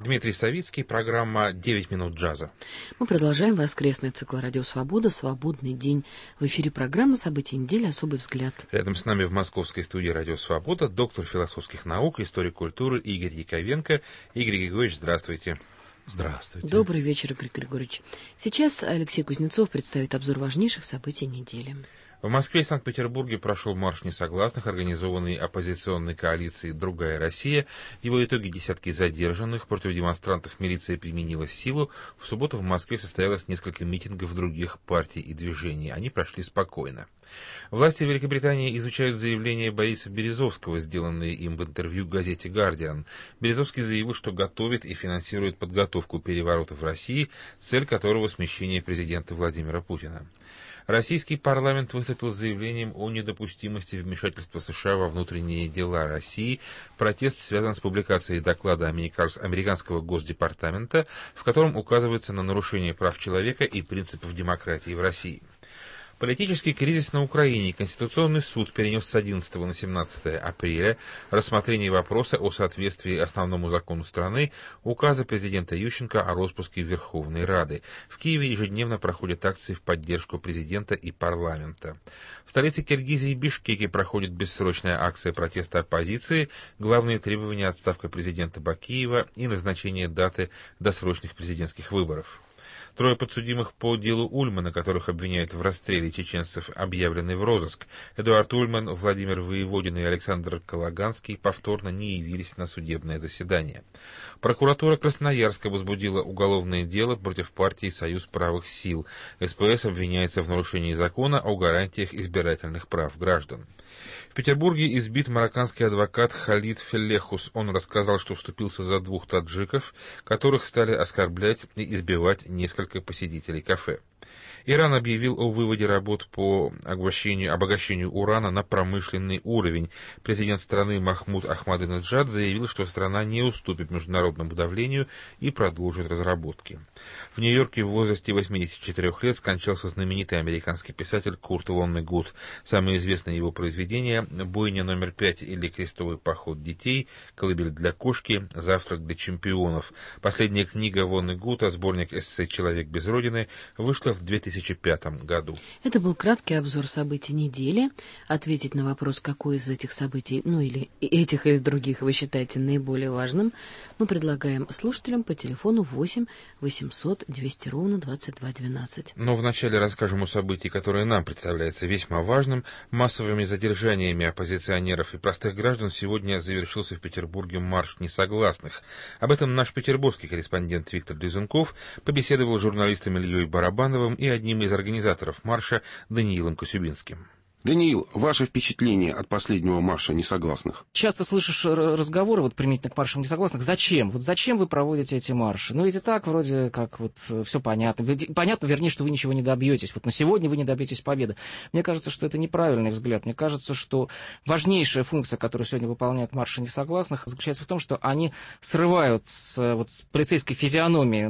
Дмитрий Савицкий, программа «9 минут джаза». Мы продолжаем воскресный цикл «Радио Свобода. Свободный день». В эфире программа «События недели. Особый взгляд». Рядом с нами в московской студии «Радио Свобода» доктор философских наук, историк культуры Игорь Яковенко. Игорь Григорьевич, здравствуйте. Здравствуйте. Добрый вечер, Игорь Григорьевич. Сейчас Алексей Кузнецов представит обзор важнейших событий недели. В Москве и Санкт-Петербурге прошел марш несогласных, организованный оппозиционной коалицией «Другая Россия». Его итоги: десятки задержанных, против демонстрантов милиция применила силу. В субботу в Москве состоялось несколько митингов других партий и движений. Они прошли спокойно. Власти Великобритании изучают заявления Бориса Березовского, сделанные им в интервью газете «Гардиан». Березовский заявил, что готовит и финансирует подготовку переворота в России, цель которого — смещение президента Владимира Путина. Российский парламент выступил с заявлением о недопустимости вмешательства США во внутренние дела России. Протест связан с публикацией доклада американского Госдепартамента, в котором указывается на нарушение прав человека и принципов демократии в России. Политический кризис на Украине. Конституционный суд перенес с 11 на 17 апреля рассмотрение вопроса о соответствии основному закону страны указа президента Ющенко о распуске Верховной Рады. В Киеве ежедневно проходят акции в поддержку президента и парламента. В столице Киргизии Бишкеке проходит бессрочная акция протеста оппозиции. Главные требования — отставка президента Бакиева и назначение даты досрочных президентских выборов. Трое подсудимых по делу Ульмана, которых обвиняют в расстреле чеченцев, объявлены в розыск. Эдуард Ульман, Владимир Воеводин и Александр Калаганский повторно не явились на судебное заседание. Прокуратура Красноярска возбудила уголовное дело против партии «Союз правых сил». СПС обвиняется в нарушении закона о гарантиях избирательных прав граждан. В Петербурге избит марокканский адвокат Халид Феллехус. Он рассказал, что вступился за двух таджиков, которых стали оскорблять и избивать несколько посетителей кафе. Иран объявил о выводе работ по обогащению урана на промышленный уровень. Президент страны Махмуд Ахмадинеджад заявил, что страна не уступит международному давлению и продолжит разработки. В Нью-Йорке в возрасте 84 лет скончался знаменитый американский писатель Курт Воннегут. Самые известные его произведения — «Бойня номер 5» или «Крестовый поход детей», «Колыбель для кошки», «Завтрак для чемпионов». Последняя книга Воннегута, сборник эссе «Человек без родины», вышла в 2005 году. Это был краткий обзор событий недели. Ответить на вопрос, какое из этих событий, или этих или других, вы считаете наиболее важным, мы предлагаем слушателям по телефону 8 800 200 ровно 22 12. Но вначале расскажем о событии, которое нам представляется весьма важным. Массовыми задержаниями оппозиционеров и простых граждан сегодня завершился в Петербурге марш несогласных. Об этом наш петербургский корреспондент Виктор Лизунков побеседовал с журналистом Ильей Барабановым и одним из организаторов марша Даниилом Косюбинским. Даниил, ваше впечатление от последнего марша несогласных? Часто слышишь разговоры применительно к маршам несогласных. Зачем? Зачем вы проводите эти марши? Ведь и так вроде как все понятно. Понятно, вернее, что вы ничего не добьетесь. На сегодня вы не добьетесь победы. Мне кажется, что это неправильный взгляд. Мне кажется, что важнейшая функция, которую сегодня выполняют марши несогласных, заключается в том, что они срывают с полицейской физиономии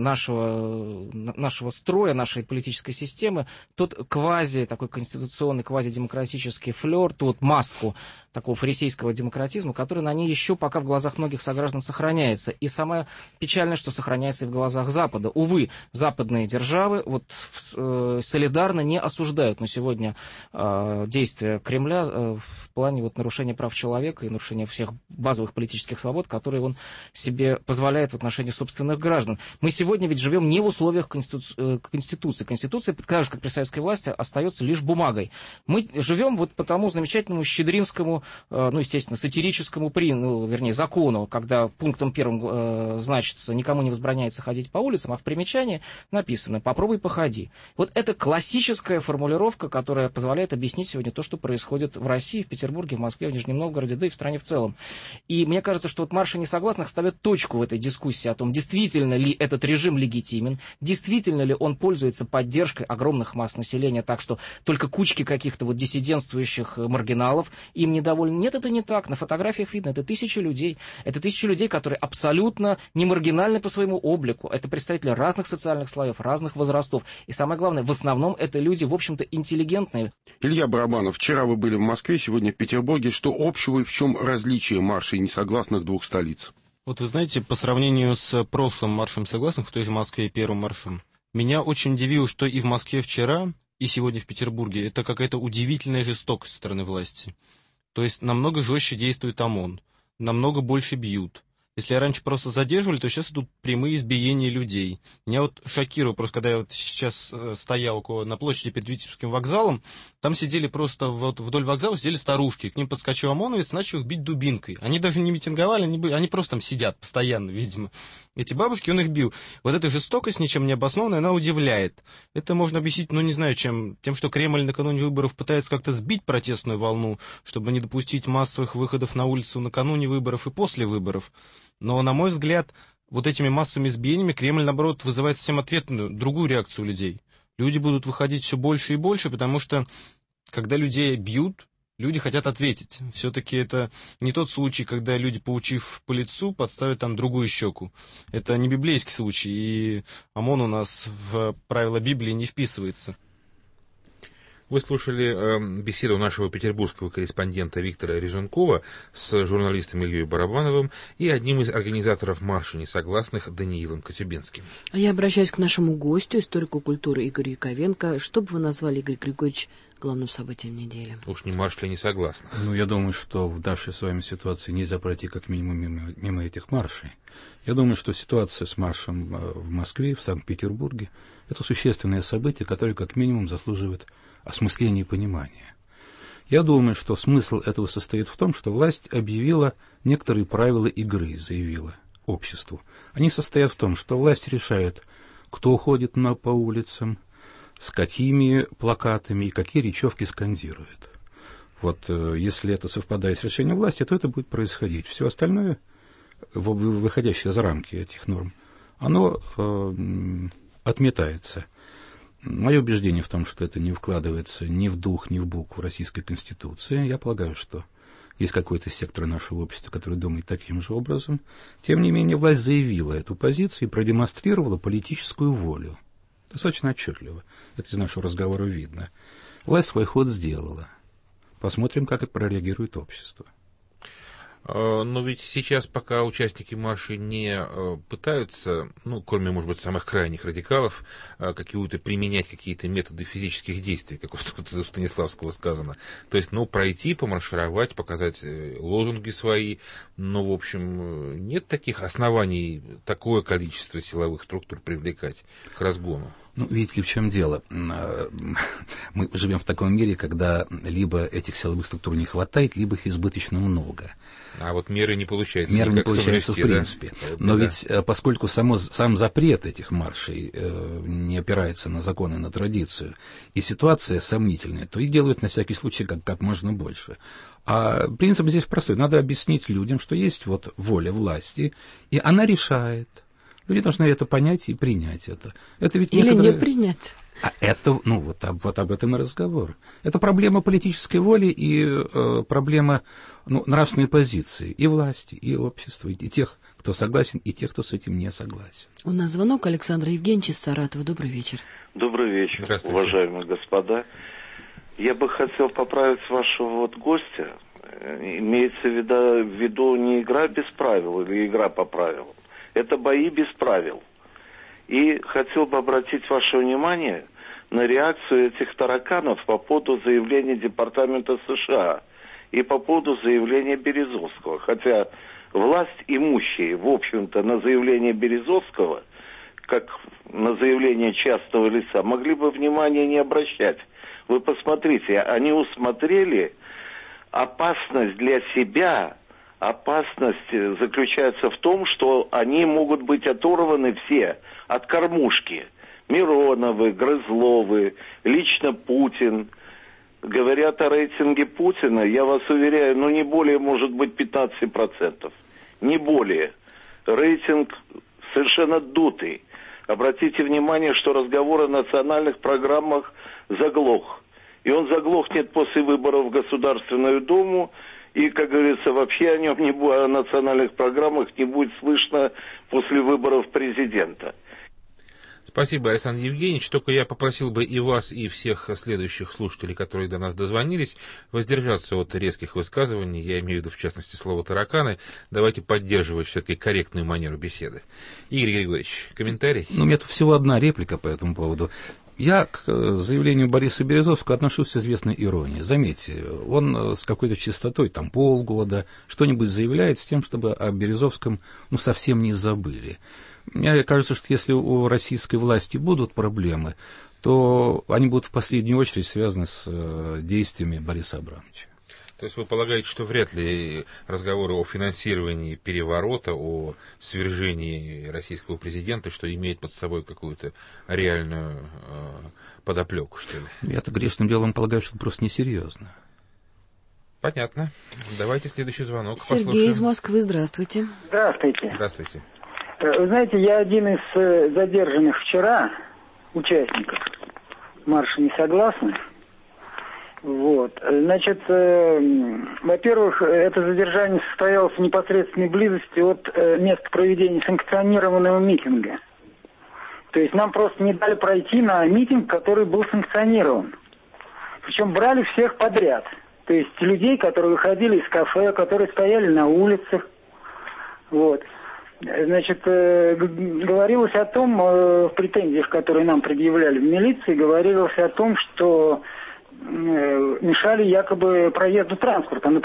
нашего строя, нашей политической системы тот такой конституционный, квазидемократический флер, ту маску такого фарисейского демократизма, который на ней еще пока в глазах многих сограждан сохраняется. И самое печальное, что сохраняется и в глазах Запада. Увы, западные державы солидарно не осуждают на сегодня действия Кремля в плане нарушения прав человека и нарушения всех базовых политических свобод, которые он себе позволяет в отношении собственных граждан. Мы сегодня ведь живем не в условиях Конституции. Конституция, так же, как при советской власти, остается лишь бумагой. Мы живем по тому замечательному щедринскому, естественно, сатирическому закону, когда пунктом первым значится «никому не возбраняется ходить по улицам», а в примечании написано «попробуй походи». Это классическая формулировка, которая позволяет объяснить сегодня то, что происходит в России, в Петербурге, в Москве, в Нижнем Новгороде, да и в стране в целом. И мне кажется, что марши несогласных ставят точку в этой дискуссии о том, действительно ли этот режим легитимен, действительно ли он пользуется поддержкой огромных масс населения, так что только кучки каких-то диссидентствующих маргиналов им недовольны. Нет, это не так. На фотографиях видно, это тысячи людей. Это тысячи людей, которые абсолютно не маргинальны по своему облику. Это представители разных социальных слоев, разных возрастов. И самое главное, в основном это люди, в общем-то, интеллигентные. Илья Барабанов, вчера вы были в Москве, сегодня в Петербурге. Что общего и в чем различие маршей несогласных двух столиц? Вот вы знаете, по сравнению с прошлым маршем согласных в той же Москве, первым маршем, меня очень удивило, что и в Москве вчера, и сегодня в Петербурге это какая-то удивительная жестокость со стороны власти. То есть намного жестче действует ОМОН, намного больше бьют. Если раньше просто задерживали, то сейчас идут прямые избиения людей. Меня вот шокирует, просто когда я вот сейчас стоял на площади перед Витебским вокзалом, там сидели просто вот вдоль вокзала, сидели старушки, к ним подскочил ОМОНовец, начал их бить дубинкой. Они даже не митинговали, они просто там сидят постоянно, видимо. Эти бабушки, он их бил. Вот эта жестокость, ничем не обоснованная, она удивляет. Это можно объяснить, не знаю, тем, что Кремль накануне выборов пытается как-то сбить протестную волну, чтобы не допустить массовых выходов на улицу накануне выборов и после выборов. Но, на мой взгляд, вот этими массовыми избиениями Кремль, наоборот, вызывает совсем ответную, другую реакцию людей. Люди будут выходить все больше и больше, потому что, когда людей бьют, люди хотят ответить. Все-таки это не тот случай, когда люди, получив по лицу, подставят там другую щеку. Это не библейский случай, и ОМОН у нас в правила Библии не вписывается. Вы слушали беседу нашего петербургского корреспондента Виктора Резункова с журналистом Ильей Барабановым и одним из организаторов марша несогласных Даниилом Коцюбинским. Я обращаюсь к нашему гостю, историку культуры Игорю Яковенко. Что бы вы назвали, Игорь Григорьевич, главным событием недели? Уж не марш ли несогласных? Я думаю, что в нашей с вами ситуации нельзя пройти как минимум мимо этих маршей. Я думаю, что ситуация с маршем в Москве, в Санкт-Петербурге – это существенное событие, которое как минимум заслуживает осмысления и понимания. Я думаю, что смысл этого состоит в том, что власть объявила некоторые правила игры, заявила обществу. Они состоят в том, что власть решает, кто ходит по улицам, с какими плакатами и какие речевки скандирует. Вот если это совпадает с решением власти, то это будет происходить. Все остальное, выходящее за рамки этих норм, оно отметается. Мое убеждение в том, что это не вкладывается ни в дух, ни в букву Российской Конституции. Я полагаю, что есть какой-то сектор нашего общества, который думает таким же образом. Тем не менее, власть заявила эту позицию и продемонстрировала политическую волю. Достаточно отчетливо. Это из нашего разговора видно. Власть свой ход сделала. Посмотрим, как это прореагирует общество. Но ведь сейчас, пока участники марша не пытаются, кроме, может быть, самых крайних радикалов, применять какие-то методы физических действий, как у Станиславского сказано. То есть, пройти, помаршировать, показать лозунги свои. Но, в общем, нет таких оснований такое количество силовых структур привлекать к разгону. Видите ли, в чем дело? Мы живем в таком мире, когда либо этих силовых структур не хватает, либо их избыточно много. А вот меры не получается. Меры не получается в принципе. Да? Но ведь поскольку сам запрет этих маршей не опирается на законы, на традицию, и ситуация сомнительная, то их делают на всякий случай как можно больше. А принцип здесь простой. Надо объяснить людям, что есть воля власти, и она решает. Люди должны это понять и принять это. Это ведь или не принять. А это, вот об этом и разговор. Это проблема политической воли и проблема нравственной позиции и власти, и общества, и тех, кто согласен, и тех, кто с этим не согласен. У нас звонок Александра Евгеньевича из Саратова. Добрый вечер. Добрый вечер, уважаемые господа. Я бы хотел поправить вашего гостя. Имеется в виду не игра без правил или игра по правилам. Это бои без правил. И хотел бы обратить ваше внимание на реакцию этих тараканов по поводу заявления Департамента США и по поводу заявления Березовского. Хотя власть имущие, в общем-то, на заявление Березовского, как на заявление частного лица, могли бы внимания не обращать. Вы посмотрите, они усмотрели опасность для себя. Опасность заключается в том, что они могут быть оторваны все от кормушки. Мироновы, Грызловы, лично Путин. Говорят о рейтинге Путина, я вас уверяю, не более, может быть, 15%. Не более. Рейтинг совершенно дутый. Обратите внимание, что разговор о национальных программах заглох. И он заглохнет после выборов в Государственную Думу. И, как говорится, вообще о национальных программах не будет слышно после выборов президента. Спасибо, Александр Евгеньевич. Только я попросил бы и вас, и всех следующих слушателей, которые до нас дозвонились, воздержаться от резких высказываний. Я имею в виду, в частности, слово «тараканы». Давайте поддерживать все-таки корректную манеру беседы. Игорь Григорьевич, комментарий? У меня тут всего одна реплика по этому поводу. Я к заявлению Бориса Березовского отношусь с известной иронией. Заметьте, он с какой-то частотой, там полгода, что-нибудь заявляет с тем, чтобы о Березовском совсем не забыли. Мне кажется, что если у российской власти будут проблемы, то они будут в последнюю очередь связаны с действиями Бориса Абрамовича. То есть вы полагаете, что вряд ли разговоры о финансировании переворота, о свержении российского президента, что имеет под собой какую-то реальную подоплеку, что ли? Я-то грешным делом полагаю, что это просто несерьезно. Понятно. Давайте следующий звонок Сергей послушаем. из Москвы, здравствуйте. Здравствуйте. Здравствуйте. Вы знаете, я один из задержанных вчера участников марша несогласных. Вот. Значит, во-первых, это задержание состоялось в непосредственной близости от места проведения санкционированного митинга. То есть нам просто не дали пройти на митинг, который был санкционирован. Причем брали всех подряд. То есть людей, которые выходили из кафе, которые стояли на улицах. Вот. Значит, говорилось о том, в претензиях, которые нам предъявляли в милиции, говорилось о том, что мешали якобы проезду транспорта. Но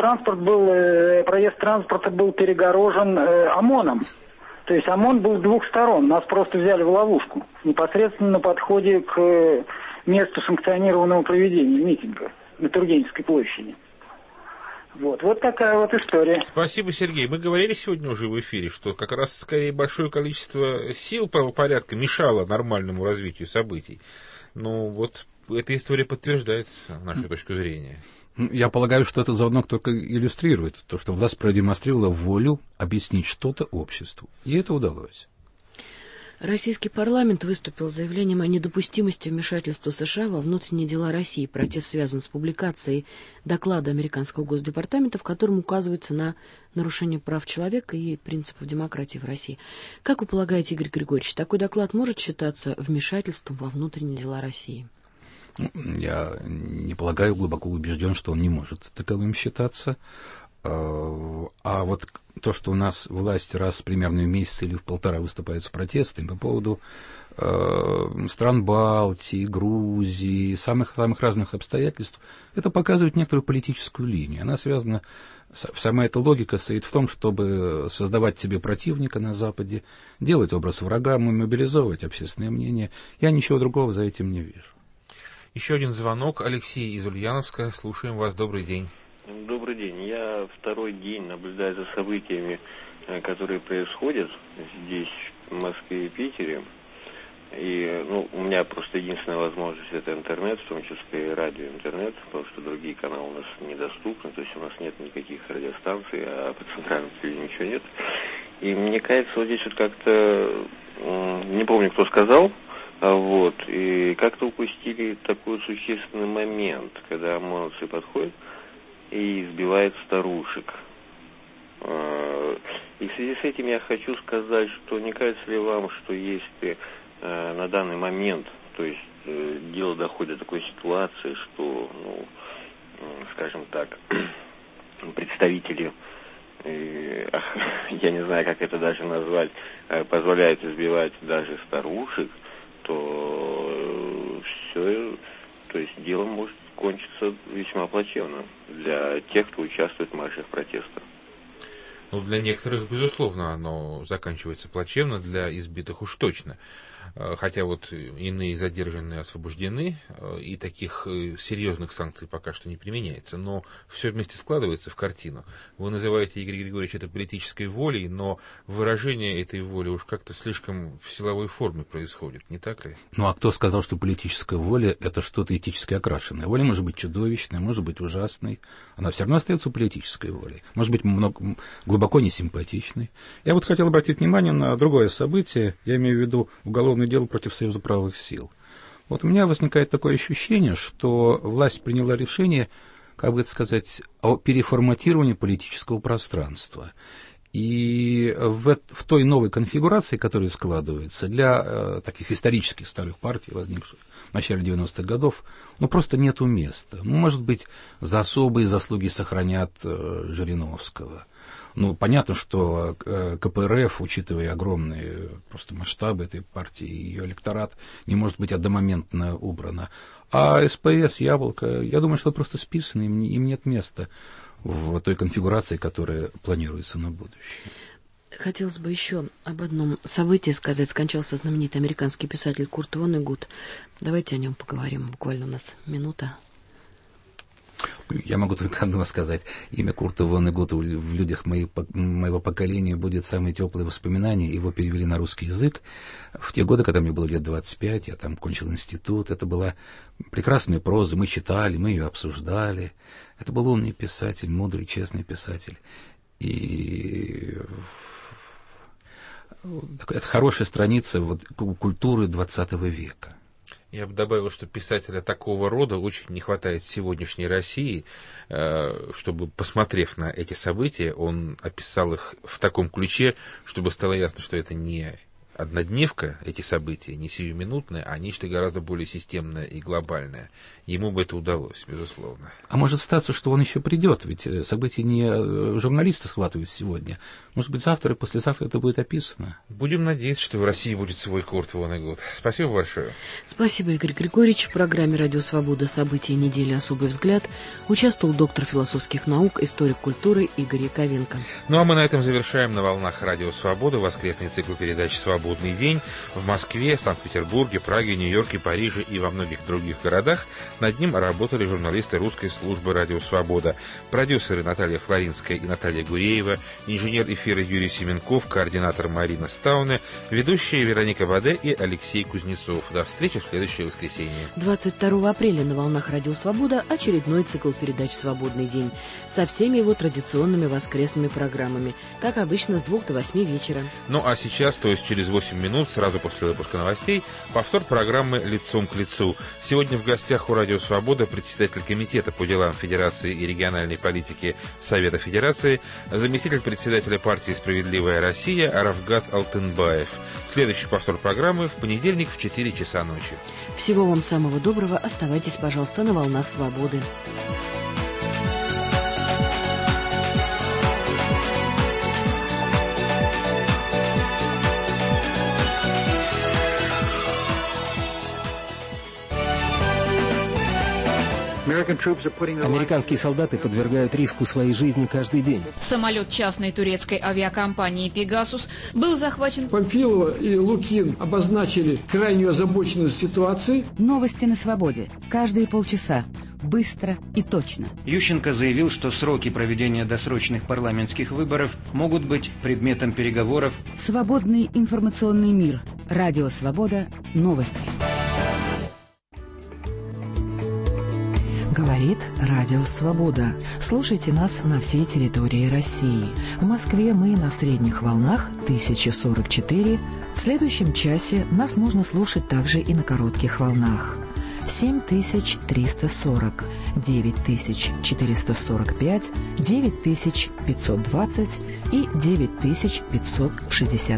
проезд транспорта был перегорожен ОМОНом. То есть ОМОН был с двух сторон. Нас просто взяли в ловушку. Непосредственно на подходе к месту санкционированного проведения митинга на Тургеневской площади. Вот такая вот история. Спасибо, Сергей. Мы говорили сегодня уже в эфире, что как раз скорее большое количество сил правопорядка мешало нормальному развитию событий. Но вот эта история подтверждает нашу точку зрения. Я полагаю, что этот звонок только иллюстрирует то, что власть продемонстрировала волю объяснить что-то обществу. И это удалось. Российский парламент выступил с заявлением о недопустимости вмешательства США во внутренние дела России. Протест связан с публикацией доклада американского Госдепартамента, в котором указывается на нарушение прав человека и принципов демократии в России. Как вы полагаете, Игорь Григорьевич, такой доклад может считаться вмешательством во внутренние дела России? Я не полагаю, глубоко убежден, что он не может таковым считаться. А вот то, что у нас власть раз примерно в месяц или в полтора выступает с протестами по поводу стран Балтии, Грузии, самых разных обстоятельств, это показывает некоторую политическую линию. Она связана, сама эта логика стоит в том, чтобы создавать себе противника на Западе, делать образ врага, мобилизовывать общественное мнение. Я ничего другого за этим не вижу. Еще один звонок. Алексей из Ульяновска. Слушаем вас. Добрый день. Добрый день. Я второй день наблюдаю за событиями, которые происходят здесь, в Москве и Питере. И у меня просто единственная возможность — это интернет, в том числе и радио, интернет, потому что другие каналы у нас недоступны, то есть у нас нет никаких радиостанций, а по центральному телевидению ничего нет. И мне кажется, вот здесь вот как-то, не помню, кто сказал, и как-то упустили такой существенный момент, когда ОМОНовцы подходят и избивают старушек. И в связи с этим я хочу сказать, что не кажется ли вам, что если на данный момент, то есть дело доходит до такой ситуации, что, скажем так, представители, я не знаю, как это даже назвать, позволяют избивать даже старушек, то все, то есть дело может кончиться весьма плачевно для тех, кто участвует в маршах протеста. Для некоторых, безусловно, оно заканчивается плачевно, для избитых уж точно. Хотя вот иные задержанные освобождены, и таких серьезных санкций пока что не применяется. Но все вместе складывается в картину. Вы называете, Игорь Григорьевич, это политической волей, но выражение этой воли уж как-то слишком в силовой форме происходит, не так ли? А кто сказал, что политическая воля — это что-то этически окрашенное? Воля может быть чудовищной, может быть ужасной. Она все равно остается политической волей. Может быть, глубоко несимпатичной. Я вот хотел обратить внимание на другое событие. Я имею в виду уголовное дело против Союза правых сил. Вот у меня возникает такое ощущение, что власть приняла решение, как бы это сказать, о переформатировании политического пространства. И в той новой конфигурации, которая складывается для таких исторических старых партий, возникших в начале 90-х годов, просто нету места. Может быть, за особые заслуги сохранят Жириновского. Понятно, что КПРФ, учитывая огромные просто масштабы этой партии, ее электорат, не может быть одномоментно убрано. А СПС, Яблоко, я думаю, что просто списано, им нет места в той конфигурации, которая планируется на будущее. Хотелось бы еще об одном событии сказать. Скончался знаменитый американский писатель Курт Воннегут. Давайте о нем поговорим. Буквально у нас минута. Я могу только одно сказать. Имя Курта Воннегута в людях моего поколения будет самые теплые воспоминания. Его перевели на русский язык. В те годы, когда мне было лет 25, я там кончил институт. Это была прекрасная проза. Мы читали, мы ее обсуждали. Это был умный писатель, мудрый, честный писатель. И это хорошая страница культуры 20 века. Я бы добавил, что писателя такого рода очень не хватает в сегодняшней России, чтобы, посмотрев на эти события, он описал их в таком ключе, чтобы стало ясно, что это не однодневка, эти события, не сиюминутные, а нечто гораздо более системное и глобальное. Ему бы это удалось, безусловно. А может статься, что он еще придет, ведь события не журналисты схватывают сегодня. Может быть, завтра и послезавтра это будет описано. Будем надеяться, что в России будет свой Курт Воннегут. Спасибо большое. Спасибо, Игорь Григорьевич. В программе «Радио Свобода. События недели. Особый взгляд» участвовал доктор философских наук, историк культуры Игорь Яковенко. Ну а мы на этом завершаем на волнах «Радио Свобода» воскресный цикл передач «Свободный день». В Москве, Санкт-Петербурге, Праге, Нью-Йорке, Париже и во многих других городах над ним работали журналисты русской службы «Радио Свобода», продюсеры Наталья Флоринская и Наталья Гуреева, инженер эфира Юрий Семенков, координатор Марина Стауне, ведущие Вероника Баде и Алексей Кузнецов. До встречи в следующее воскресенье. 22 апреля на волнах «Радио Свобода» очередной цикл передач «Свободный день» со всеми его традиционными воскресными программами, как обычно, с 2 до 8 вечера. Ну а сейчас, то есть через 8 минут, сразу после выпуска новостей, повтор программы «Лицом к лицу». Сегодня в гостях у «Радио Свобода» председатель Комитета по делам Федерации и региональной политики Совета Федерации, заместитель председателя партии «Справедливая Россия» Равгат Алтынбаев. Следующий повтор программы в понедельник в 4 часа ночи. Всего вам самого доброго. Оставайтесь, пожалуйста, на волнах свободы. Американские солдаты подвергают риску своей жизни каждый день. Самолет частной турецкой авиакомпании «Пегасус» был захвачен. Памфилова и Лукин обозначили крайнюю озабоченность ситуации. Новости на свободе. Каждые полчаса. Быстро и точно. Ющенко заявил, что сроки проведения досрочных парламентских выборов могут быть предметом переговоров. Свободный информационный мир. Радио Свобода. Новости. Говорит Радио Свобода. Слушайте нас на всей территории России. В Москве мы на средних волнах 1044. В следующем часе нас можно слушать также и на коротких волнах. 7340, 9445, 9520 и 9560.